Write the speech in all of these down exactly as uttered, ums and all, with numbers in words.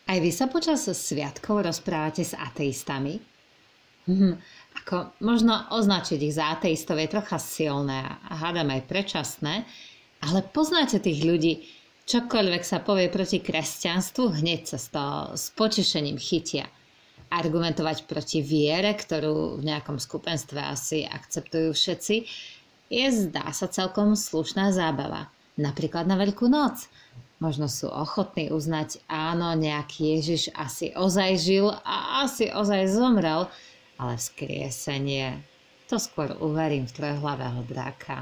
Aj vy sa počas sviatkov rozprávate s ateistami? Hm, ako možno označiť ich za ateistov je trocha silné a hádam aj predčasné, ale poznáte tých ľudí, čokoľvek sa povie proti kresťanstvu, hneď sa z toho s potešením chytia. Argumentovať proti viere, ktorú v nejakom skupenstve asi akceptujú všetci, je zdá sa celkom slušná zábava. Napríklad na Veľkú noc. Možno sú ochotní uznať, áno, nejaký Ježiš asi ozaj žil a asi ozaj zomrel, ale vzkriesenie, to skôr uverím v trojhlavého draka.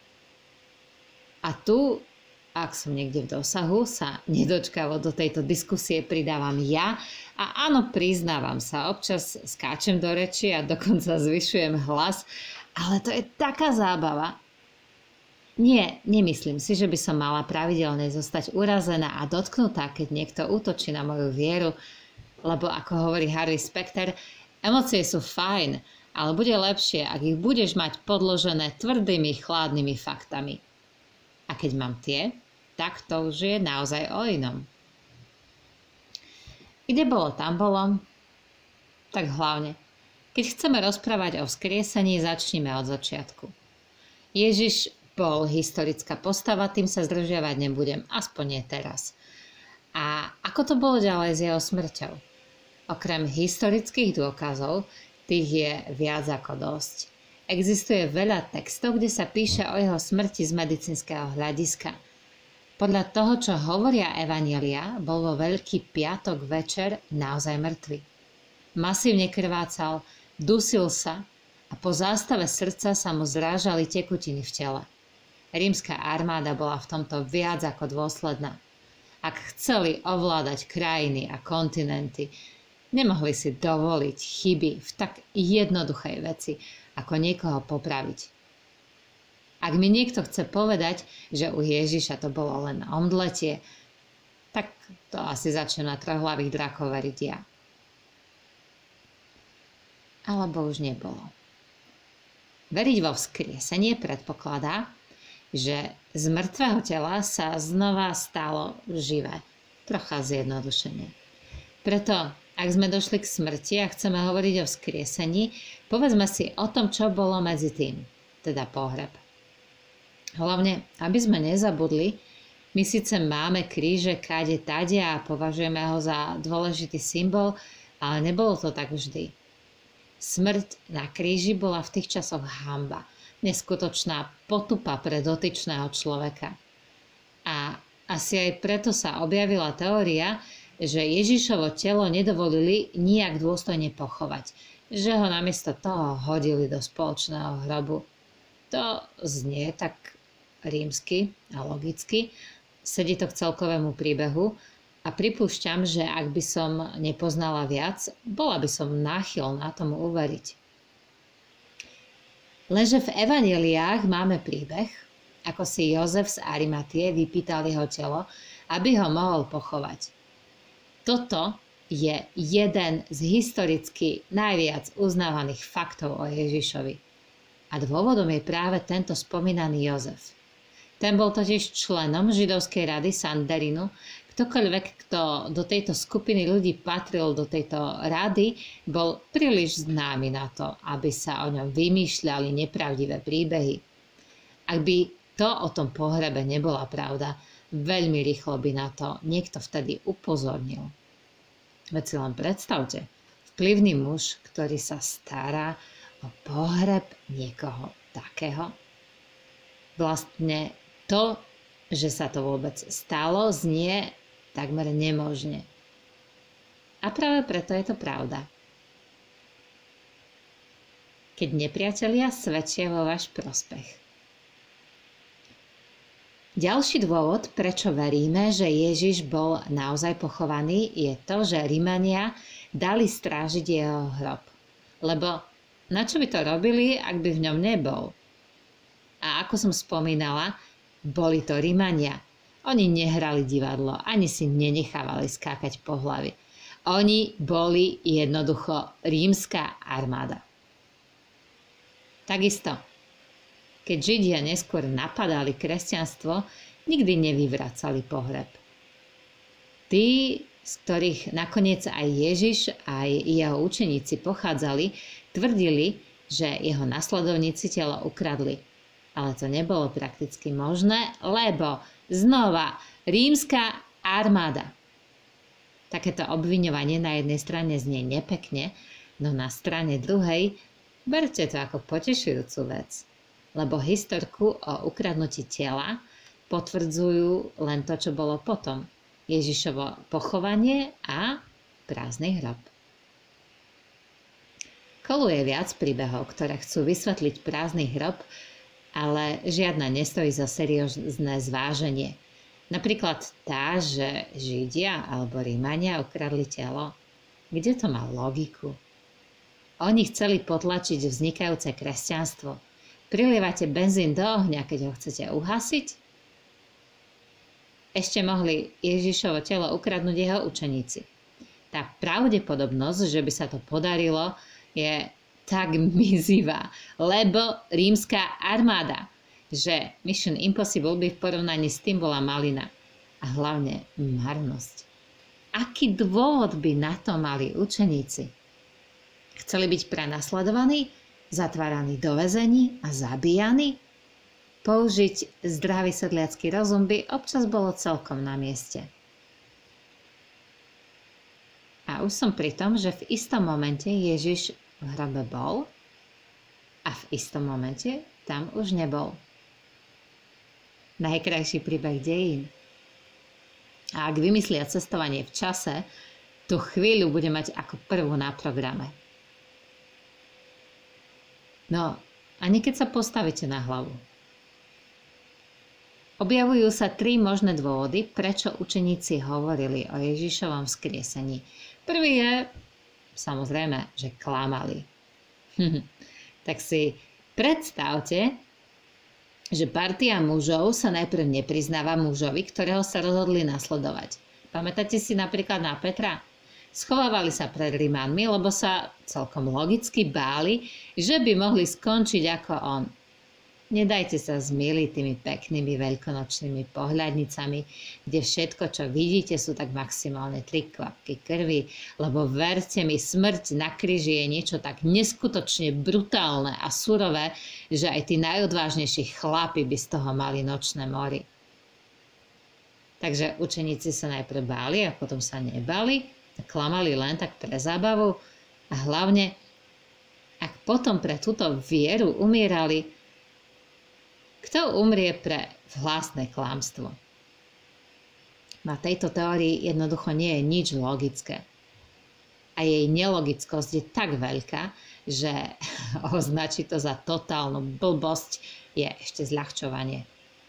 A tu, ak som niekde v dosahu, sa nedočkavo do tejto diskusie pridávam ja a áno, priznávam sa, občas skáčem do reči a dokonca zvyšujem hlas, ale to je taká zábava. Nie, nemyslím si, že by som mala pravidelne zostať urazená a dotknutá, keď niekto útočí na moju vieru, lebo ako hovorí Harvey Specter, emócie sú fajn, ale bude lepšie, ak ich budeš mať podložené tvrdými, chladnými faktami. A keď mám tie, tak to už je naozaj o inom. Kde bolo, tam bolo. Tak hlavne, keď chceme rozprávať o vzkriesení, začnime od začiatku. Ježiš bol historická postava, tým sa zdržiavať nebudem, aspoň nie teraz. A ako to bolo ďalej s jeho smrťou? Okrem historických dôkazov, tých je viac ako dosť. Existuje veľa textov, kde sa píše o jeho smrti z medicínskeho hľadiska. Podľa toho, čo hovoria evanjelia, bol vo Veľký piatok večer naozaj mŕtvy. Masívne krvácal, dusil sa a po zástave srdca sa mu zrážali tekutiny v tele. Rímska armáda bola v tomto viac ako dôsledná. Ak chceli ovládať krajiny a kontinenty, nemohli si dovoliť chyby v tak jednoduchej veci, ako niekoho popraviť. Ak mi niekto chce povedať, že u Ježiša to bolo len omdletie, tak to asi začnem na trojhlavých drakov veriť ja. Alebo už nebolo. Veriť vo vzkriesenie predpokladá, že z mŕtvého tela sa znova stalo živé. Trocha zjednodušene. Preto, ak sme došli k smrti a chceme hovoriť o vzkriesení, povedzme si o tom, čo bolo medzi tým, teda pohreb. Hlavne, aby sme nezabudli, my síce máme kríže kade tade a považujeme ho za dôležitý symbol, ale nebolo to tak vždy. Smrť na kríži bola v tých časoch hanba, neskutočná potupa pre dotyčného človeka. A asi aj preto sa objavila teória, že Ježišovo telo nedovolili nijak dôstojne pochovať, že ho namiesto toho hodili do spoločného hrobu. To znie tak rímsky a logicky, sedí to k celkovému príbehu a pripúšťam, že ak by som nepoznala viac, bola by som náchylná tomu uveriť. Lenže v evanjeliách máme príbeh, ako si Jozef z Arimatie vypýtal jeho telo, aby ho mohol pochovať. Toto je jeden z historicky najviac uznávaných faktov o Ježišovi. A dôvodom je práve tento spomínaný Jozef. Ten bol totiž členom židovskej rady Sanderinu. Ktokoľvek, kto do tejto skupiny ľudí patril, do tejto rady, bol príliš známy na to, aby sa o ňom vymýšľali nepravdivé príbehy. Ak by to o tom pohrebe nebola pravda, veľmi rýchlo by na to niekto vtedy upozornil. Veď si len predstavte, vplyvný muž, ktorý sa stará o pohreb niekoho takého. Vlastne to, že sa to vôbec stalo, znie takmer nemožne. A práve preto je to pravda. Keď nepriatelia svedčia vo váš prospech. Ďalší dôvod, prečo veríme, že Ježiš bol naozaj pochovaný, je to, že Rimania dali strážiť jeho hrob. Lebo na čo by to robili, ak by v ňom nebol? A ako som spomínala, boli to Rimania. Oni nehrali divadlo, ani si nenechávali skákať po hlavi. Oni boli jednoducho rímska armáda. Takisto, keď Židia neskôr napadali kresťanstvo, nikdy nevyvracali pohreb. Tí z ktorých nakoniec aj Ježiš, aj jeho učeníci pochádzali, tvrdili, že jeho nasledovníci telo ukradli. Ale to nebolo prakticky možné, lebo znova rímska armáda. Takéto obviňovanie na jednej strane znie nepekne, no na strane druhej berte to ako potešujúcu vec, lebo historku o ukradnutí tela potvrdzujú len to, čo bolo potom. Ježišovo pochovanie a prázdny hrob. Koluje viac príbehov, ktoré chcú vysvetliť prázdny hrob, ale žiadna nestojí za seriózne zváženie. Napríklad tá, že Židia alebo Rímania ukradli telo. Kde to má logiku? Oni chceli potlačiť vznikajúce kresťanstvo. Prilievate benzín do ohňa, keď ho chcete uhasiť? Ešte mohli Ježišovo telo ukradnúť jeho učeníci. Tá pravdepodobnosť, že by sa to podarilo, je tak mizivá, lebo rímska armáda, že Mission Impossible by v porovnaní s tým bola malina. A hlavne marnosť. Aký dôvod by na to mali učeníci? Chceli byť prenasledovaní, zatváraní do väzení a zabíjaní? Použiť zdravý sedliacky rozum by občas bolo celkom na mieste. A už som pri tom, že v istom momente Ježiš v hrobe bol a v istom momente tam už nebol. Najkrajší príbeh dejín. A ak vymyslia cestovanie v čase, tú chvíľu bude mať ako prvú na programe. No, ani keď sa postavíte na hlavu. Objavujú sa tri možné dôvody, prečo učeníci hovorili o Ježišovom vzkriesení. Prvý je, samozrejme, že klamali. Tak si predstavte, že partia mužov sa najprv nepriznáva mužovi, ktorého sa rozhodli nasledovať. Pamätáte si napríklad na Petra? Schovávali sa pred Rímanmi, lebo sa celkom logicky báli, že by mohli skončiť ako on. Nedajte sa zmýliť tými peknými veľkonočnými pohľadnicami, kde všetko, čo vidíte, sú tak maximálne tri kvapky krvi, lebo verte mi, smrť na kríži je niečo tak neskutočne brutálne a surové, že aj tí najodvážnejší chlapi by z toho mali nočné mory. Takže učeníci sa najprv báli a potom sa nebali, klamali len tak pre zábavu a hlavne, ak potom pre túto vieru umierali, kto umrie pre vlastné klamstvo? Na tejto teórii jednoducho nie je nič logické. A jej nelogickosť je tak veľká, že označiť to za totálnu blbosť je ešte zľahčovanie.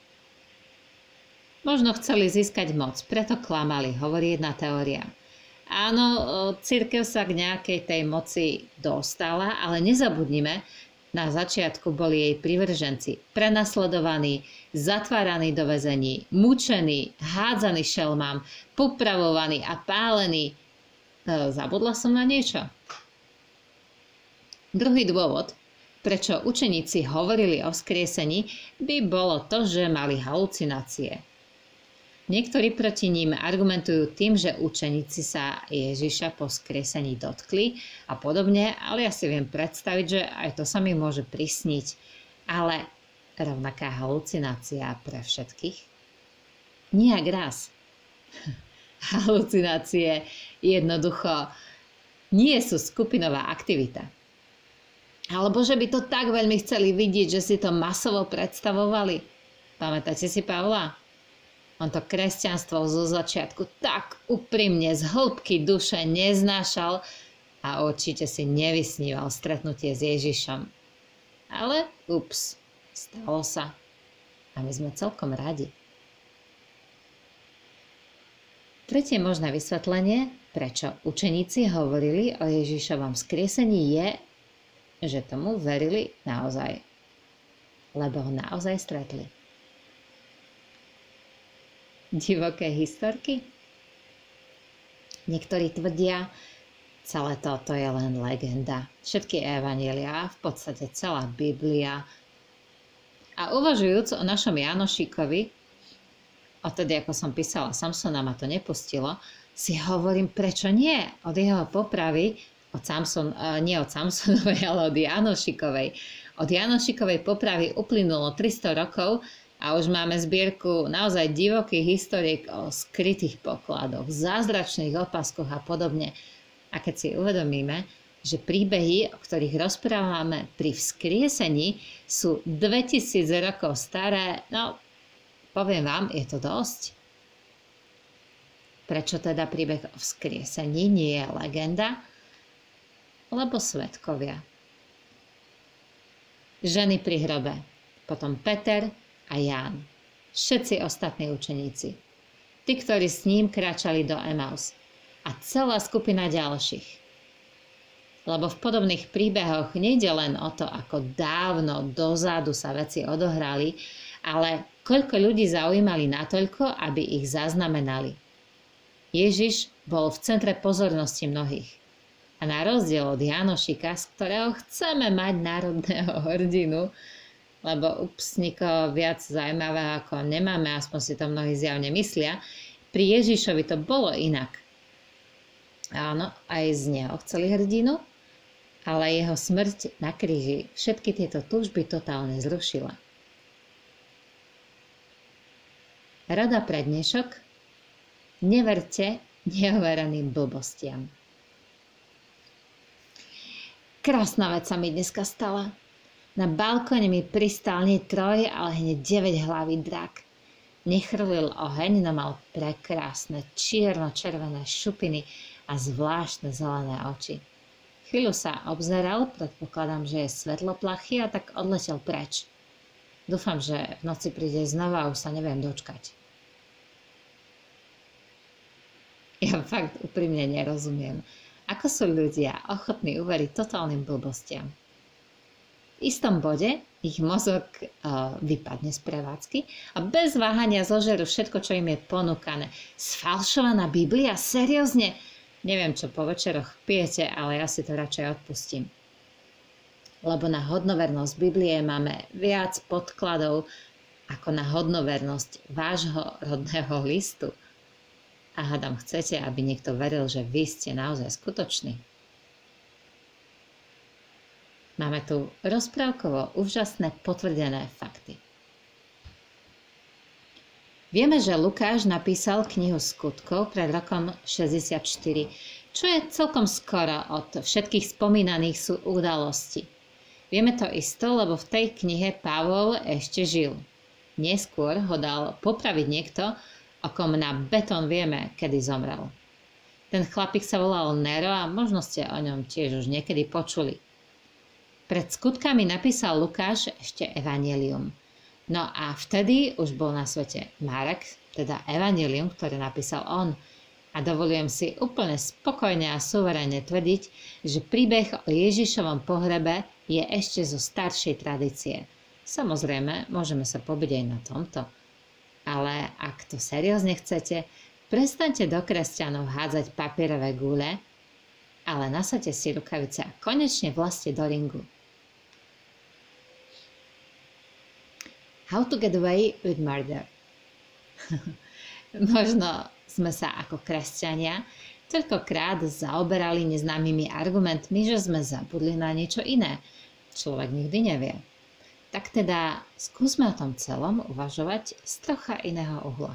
Možno chceli získať moc, preto klamali, hovorí jedna teória. Áno, cirkev sa k nejakej tej moci dostala, ale nezabudnime, na začiatku boli jej privrženci prenasledovaní, zatváraní do väzení, mučení, hádzaní šelmám, popravovaní a pálení. Zabudla som na niečo? Druhý dôvod, prečo učeníci hovorili o vzkriesení, by bolo to, že mali halucinácie. Niektorí proti ním argumentujú tým, že učeníci sa Ježiša po vzkriesení dotkli a podobne, ale ja si viem predstaviť, že aj to sa mi môže prisniť. Ale rovnaká halucinácia pre všetkých? Nijak raz. Halucinácie jednoducho nie sú skupinová aktivita. Alebo že by to tak veľmi chceli vidieť, že si to masovo predstavovali. Pamätáte si Pavla? On to kresťanstvo zo začiatku tak úprimne z hĺbky duše neznášal a určite si nevysníval stretnutie s Ježišom. Ale ups, stalo sa. A my sme celkom radi. Tretie možné vysvetlenie, prečo učeníci hovorili o Ježišovom vzkriesení, je, že tomu verili naozaj. Lebo ho naozaj stretli. Divoké historky? Niektorí tvrdia, celé toto je len legenda. Všetky evanjeliá, v podstate celá Biblia. A uvažujúc o našom Janošíkovi, Odtedy, ako som písala Samsona, ma to nepustilo, si hovorím, prečo nie? Od jeho popravy, od Samson, nie od Samsonovej, ale od Janošikovej. Od Janošikovej popravy uplynulo tristo rokov a už máme zbierku naozaj divokých historiek o skrytých pokladoch, zázračných opaskoch a podobne. A keď si uvedomíme, že príbehy, o ktorých rozprávame pri vzkriesení, sú dvetisíc rokov staré, no, poviem vám, je to dosť. Prečo teda príbeh o vzkriesení nie je legenda? Lebo svedkovia. Ženy pri hrobe, potom Peter a Ján, všetci ostatní učeníci, tí, ktorí s ním kráčali do Emaus a celá skupina ďalších. Lebo v podobných príbehoch nejde len o to, ako dávno dozadu sa veci odohrali, ale koľko ľudí zaujímali natoľko, aby ich zaznamenali. Ježiš bol v centre pozornosti mnohých. A na rozdiel od Janošika, z ktorého chceme mať národného hrdinu, lebo ups, nikoho viac zaujímavého ako nemáme, aspoň si to mnohí zjavne myslia, pri Ježišovi to bolo inak. Áno, aj z neho chceli hrdinu, ale jeho smrť na kríži všetky tieto túžby totálne zrušila. Rada pre dnešok: neverte neovereným blbostiam. Krásna vec sa mi dneska stala. Na balkóne mi pristál nie troj, ale hneď deväťhlavý drak. Nechrlil oheň, no mal prekrásne čierno-červené šupiny a zvláštne zelené oči. Chvíľu sa obzeral, predpokladám, že je svetloplachý, a tak odletel preč. Dúfam, že v noci príde znova a už sa neviem dočkať. Ja fakt úprimne nerozumiem, ako sú ľudia ochotní uveriť totálnym blbostiam. V istom bode ich mozog uh, vypadne z prevádzky a bez váhania zožerú všetko, čo im je ponúkané. Sfalšovaná Biblia? Seriózne? Neviem, čo po večeroch pijete, ale ja si to radšej odpustím. Lebo na hodnovernosť Biblie máme viac podkladov ako na hodnovernosť vášho rodného listu. A hádam, chcete, aby niekto veril, že vy ste naozaj skutoční. Máme tu rozprávkovo úžasné potvrdené fakty. Vieme, že Lukáš napísal knihu Skutkov pred rokom šesťdesiatštyri, čo je celkom skoro od všetkých spomínaných sú udalostí. Vieme to isto, lebo v tej knihe Pavol ešte žil. Neskôr ho dal popraviť niekto, o kom na betón vieme, kedy zomrel. Ten chlapík sa volal Nero a možno ste o ňom tiež už niekedy počuli. Pred Skutkami napísal Lukáš ešte Evanjelium. No a vtedy už bol na svete Marek, teda Evanjelium, ktoré napísal on. A dovolujem si úplne spokojne a suverene tvrdiť, že príbeh o Ježišovom pohrebe je ešte zo staršej tradície. Samozrejme, môžeme sa pobiť aj na tomto. Ale ak to seriózne chcete, prestaňte do kresťanov hádzať papierové gule, ale nasaďte si rukavice a konečne vlastne do ringu. How to get away with murder. Možno sme sa ako kresťania toľkokrát zaoberali neznámymi argumentmi, že sme zabudli na niečo iné. Človek nikdy nevie. Tak teda skúsme o tom celom uvažovať z trocha iného uhla.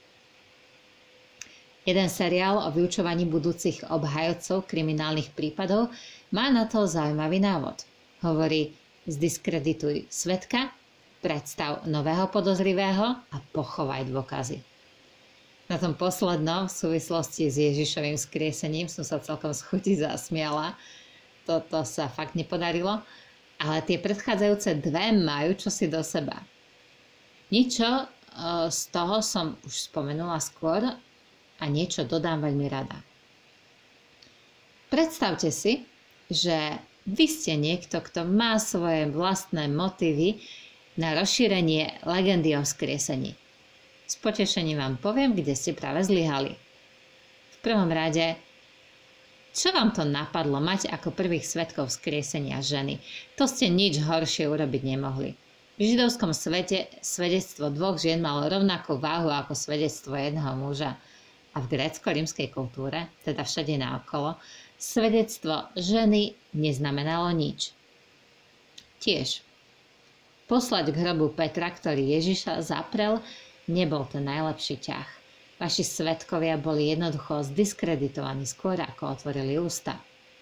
Jeden seriál o vyučovaní budúcich obhajcov kriminálnych prípadov má na to zaujímavý návod. Hovorí: zdiskredituj svedka, predstav nového podozrivého a pochovaj dôkazy. Na tom poslednom v súvislosti s Ježišovým skriesením som sa celkom z chuti zasmiala. Toto sa fakt nepodarilo. Ale tie predchádzajúce dve majú čosi do seba. Niečo z toho som už spomenula skôr a niečo dodám veľmi rada. Predstavte si, že vy ste niekto, kto má svoje vlastné motívy na rozšírenie legendy o vzkriesení. S potešením vám poviem, kde ste práve zlyhali. V prvom rade, čo vám to napadlo mať ako prvých svedkov vzkriesenia ženy? To ste nič horšie urobiť nemohli. V židovskom svete svedectvo dvoch žien malo rovnakú váhu ako svedectvo jedného muža. A v grécko-rímskej kultúre, teda všade naokolo, svedectvo ženy neznamenalo nič. Tiež, poslať k hrobu Petra, ktorý Ježiša zaprel, nebol ten najlepší ťah. Vaši svedkovia boli jednoducho zdiskreditovaní skôr, ako otvorili ústa.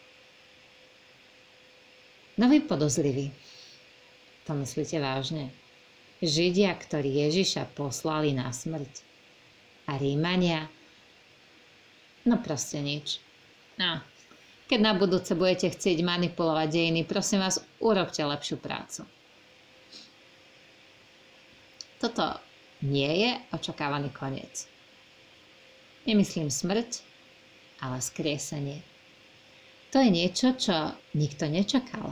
Nový podozrivý. To myslíte vážne? Židia, ktorí Ježiša poslali na smrť. A Rímania? No proste nič. No, keď na budúce budete chcieť manipulovať dejiny, prosím vás, urobte lepšiu prácu. Toto nie je očakávaný koniec. Nemyslím smrť, ale skriesenie. To je niečo, čo nikto nečakal.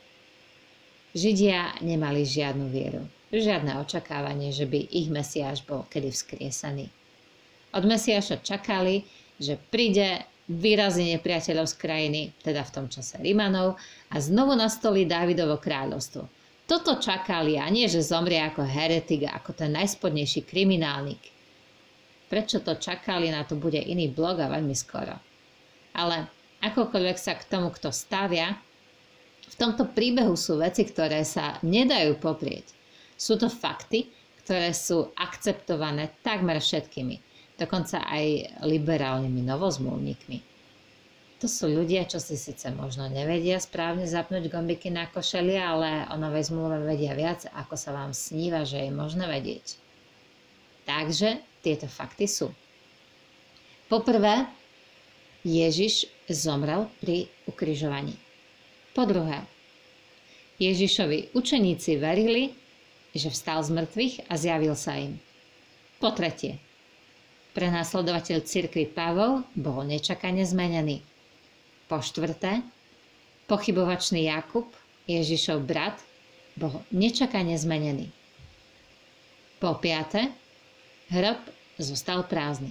Židia nemali žiadnu vieru, žiadne očakávanie, že by ich Mesiáš bol kedy vzkriesený. Od Mesiáša čakali, že príde, vyrazí nepriateľov z krajiny, teda v tom čase Rimanov, a znovu nastolí Dávidovo kráľovstvo. Toto čakali a nie, že zomrie ako heretik, ako ten najspodnejší kriminálnik. Prečo to čakali, na to bude iný blog a veľmi skoro. Ale akokoľvek sa k tomu, kto stavia, v tomto príbehu sú veci, ktoré sa nedajú poprieť. Sú to fakty, ktoré sú akceptované takmer všetkými, dokonca aj liberálnymi novozmluvníkmi. To sú ľudia, čo si síce možno nevedia správne zapnúť gombiky na košeli, ale o novej zmluve vedia viac, ako sa vám sníva, že je možné vedieť. Takže tieto fakty sú. Poprvé, Ježiš zomrel pri ukrižovaní. Po druhé, Ježišovi učeníci verili, že vstal z mŕtvych a zjavil sa im. Po tretie, prenásledovateľ cirkvi Pavol bol nečakane zmenený. Po štvrté, pochybovačný Jakub, Ježišov brat, bol nečakane zmenený. Po piate, hrob zostal prázdny.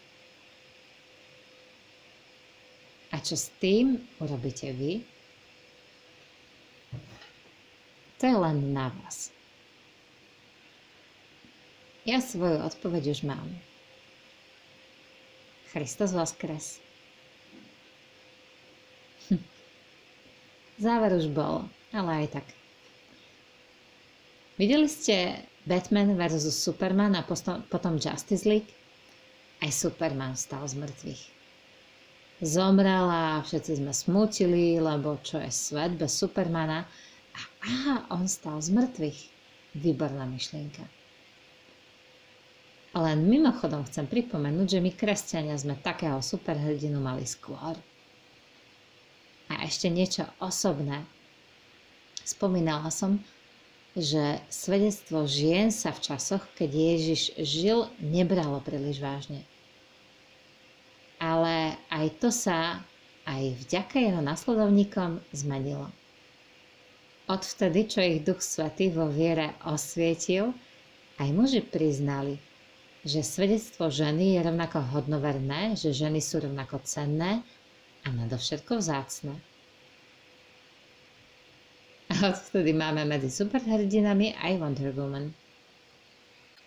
A čo s tým urobíte vy? To je len na vás. Ja svoju odpoveď už mám. Kristus voskres. Hm. Záver už bol, ale aj tak. Videli ste Batman versus Superman a potom Justice League? Aj Superman stal z mŕtvych. Zomrel a všetci sme smútili, lebo čo je svet bez Supermana? A aha, on stal z mŕtvych. Výborná myšlienka. Len mimochodom chcem pripomenúť, že my kresťania sme takého superhrdinu mali skôr. A ešte niečo osobné. Spomínala som, že svedectvo žien sa v časoch, keď Ježiš žil, nebralo príliš vážne. Ale aj to sa aj vďaka jeho nasledovníkom zmenilo. Odvtedy, čo ich Duch Svätý vo viere osvietil, aj muži priznali, že svedectvo ženy je rovnako hodnoverné, že ženy sú rovnako cenné a nadovšetko vzácne. A odvtedy máme medzi superhrdinami aj Wonder Woman.